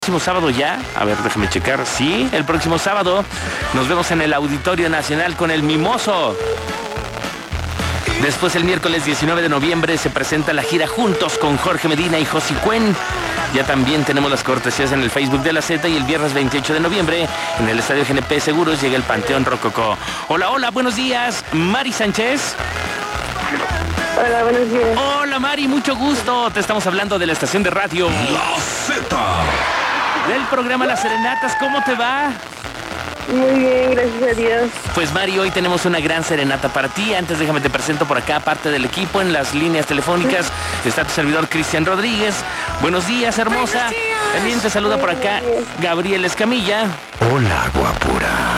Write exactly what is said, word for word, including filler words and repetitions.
próximo sábado ya, a ver, déjame checar, sí, el próximo sábado nos vemos en el Auditorio Nacional con El Mimoso. Después el miércoles diecinueve de noviembre se presenta la gira Juntos con Jorge Medina y Josi Cuen. Ya también tenemos las cortesías en el Facebook de la Z y el viernes veintiocho de noviembre en el Estadio G N P Seguros llega el Panteón Rococó. Hola, hola, buenos días, Mari Sánchez. Hola, buenos días. Hola Mari, mucho gusto. Te estamos hablando de la estación de radio La Z. Del programa Las Serenatas. ¿Cómo te va? Muy bien, gracias a Dios. Pues Mari, hoy tenemos una gran serenata para ti. Antes déjame te presento por acá, parte del equipo en las líneas telefónicas. Está tu servidor Cristian Rodríguez. Buenos días, hermosa. Buenos días. También te saluda por acá Gabriel Escamilla. Hola, guapura.